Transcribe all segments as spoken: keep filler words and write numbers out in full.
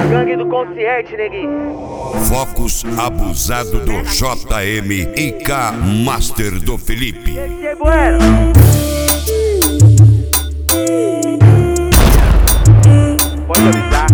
Gangue do consciente, neguinho. Focus abusado do J M e K Master do Felipe. Esse é bueno. Pode avisar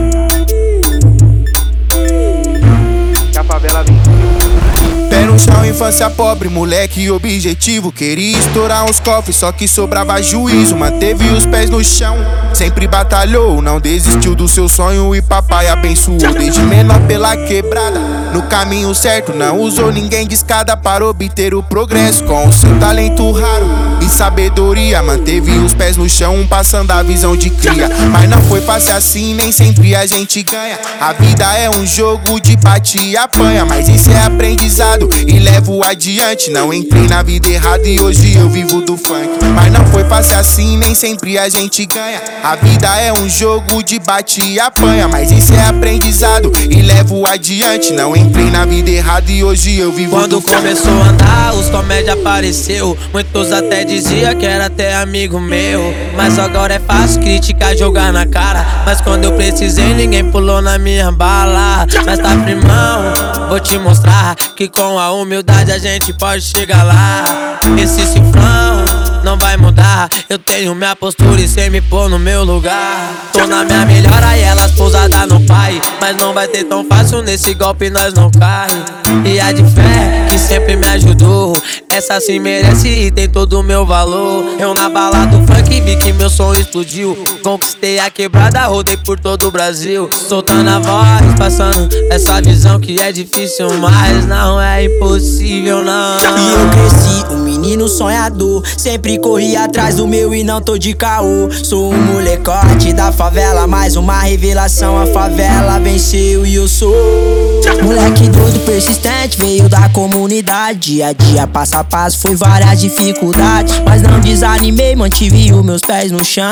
que a favela vem. Pé no chão, infância pobre, moleque objetivo. Queria estourar uns cofres, só que sobrava juízo. Manteve os pés no chão, sempre batalhou. Não desistiu do seu sonho e papai abençoou. Desde menor pela quebrada, no caminho certo. Não usou ninguém de escada para obter o progresso. Com o seu talento raro e sabedoria, manteve os pés no chão, passando a visão de cria. Mas não foi fácil assim, nem sempre a gente ganha. A vida é um jogo de bate e apanha, mas esse é aprendizado e levo adiante. Não entrei na vida errada e hoje eu vivo do funk. Mas não foi fácil assim, nem sempre a gente ganha. A vida é um jogo de bate e apanha, mas esse é aprendizado e levo adiante. Não entrei na vida errada e hoje eu vivo Quando do funk. começou a andar, os comédia apareceu. Muitos até dizia que era até amigo meu, mas agora é fácil criticar, jogar na cara. Mas quando eu precisei, ninguém pulou na minha bala. Mas tá firmão, vou te mostrar que com a humildade a gente pode chegar lá. Esse cifrão não vai mudar. Eu tenho minha postura e cê me pôr no meu lugar. Tô na minha melhora e elas pousadas no pai, mas não vai ter tão fácil, nesse golpe nós não cai. E a de fé que sempre me ajudou, essa sim merece e tem todo o meu valor. Eu na bala do funk vi que meu som explodiu. Conquistei a quebrada, rodei por todo o Brasil. Soltando a voz, passando essa visão que é difícil, mas não é impossível não. E eu cresci um menino sonhador, sempre corri atrás do meu e não tô de caô. Sou um molecote da favela, mais uma revelação. A favela venceu e eu sou moleque doido, persistente, veio da comunidade. Dia a dia, passo a passo, foi várias dificuldades, mas não desanimei, mantive os meus pés no chão.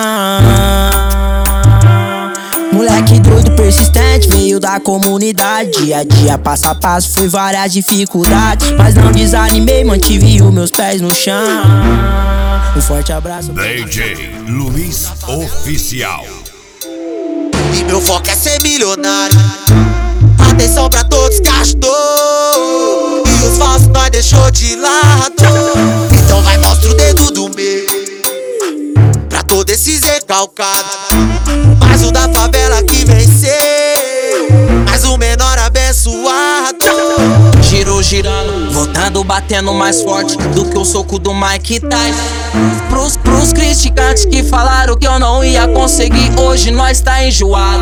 Moleque doido, persistente, veio da comunidade. Dia a dia, passo a passo, foi várias dificuldades, mas não desanimei, mantive os meus pés no chão. Um forte abraço. D J Luiz Oficial. E meu foco é ser milionário. Atenção pra todos que ajudou, e os falsos nós deixou de lado. Então vai, mostra o dedo do meio pra todo esses recalcados. Mas o da favela que venceu, mais o menor abençoado. Girou, girando, voltando, batendo mais forte do que o soco do Mike Tyson. Pros, pros criticantes que falaram que eu não ia conseguir, hoje nós tá enjoado.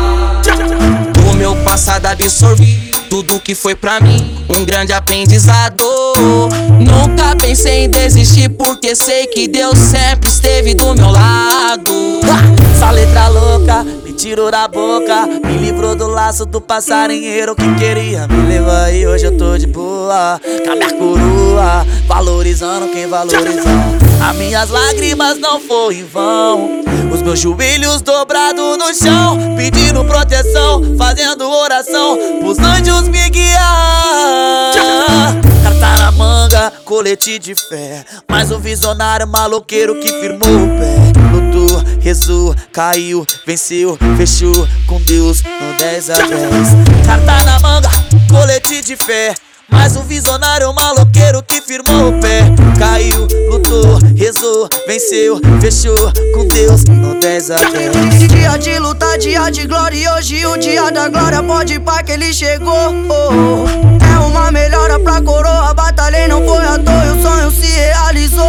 Do meu passado absorvi tudo que foi pra mim, um grande aprendizado. Nunca pensei em desistir, porque sei que Deus sempre esteve do meu lado. Essa letra louca me tirou da boca, me livrou do laço do passarinheiro que queria me levar. E hoje eu tô de boa, com a minha coroa, valorizando quem valorizou. As minhas lágrimas não foram em vão, os meus joelhos dobrados no chão, pedindo proteção, fazendo oração pros anjos me guiar. Carta na manga, colete de fé, mais um visionário maloqueiro que firmou o pé. Lutou, rezou, caiu, venceu, fechou com Deus no dez a dez. Carta na manga, colete de fé, mais um visionário maloqueiro que firmou o pé. Caiu, lutou, rezou, venceu, fechou com Deus no dez a dez. Dia de luta, dia de glória, e hoje o dia da glória, pode pá que ele chegou. Oh, oh. É uma melhora pra coroa, batalhei, não foi à toa, o sonho se realizou.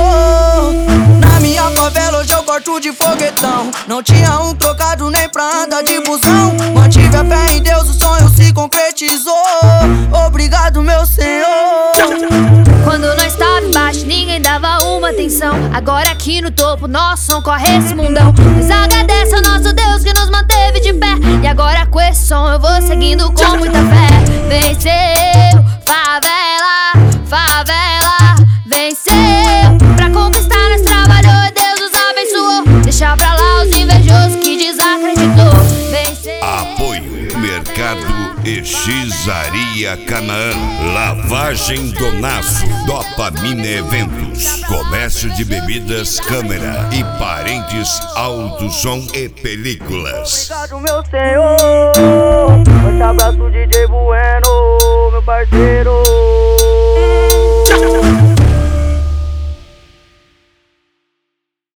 Na minha favela hoje eu corto de foguetão, não tinha um trocado nem pra andar de busão. Mantive a fé em Deus, o sonho se concretizou. Obrigado, meu Senhor. Quando nós tava embaixo, ninguém dava uma atenção. Agora aqui no topo, nosso som corre esse mundão. Nos agradece ao nosso Deus que nos manteve de pé. E agora com esse som eu vou seguindo com muita fé. Venceu, favela, favela, venceu. Pra conquistar nós trabalhou e Deus nos abençoou. Deixa pra lá os invejosos que desacreditou. Venceu. Apoio Mercado Exizaria Canaã, Lavagem Donaço, Dopamina Eventos, Comércio de Bebidas, Câmera e Parentes Auto Som e Películas. Obrigado, meu Senhor. abraço D J Bueno, meu parceiro.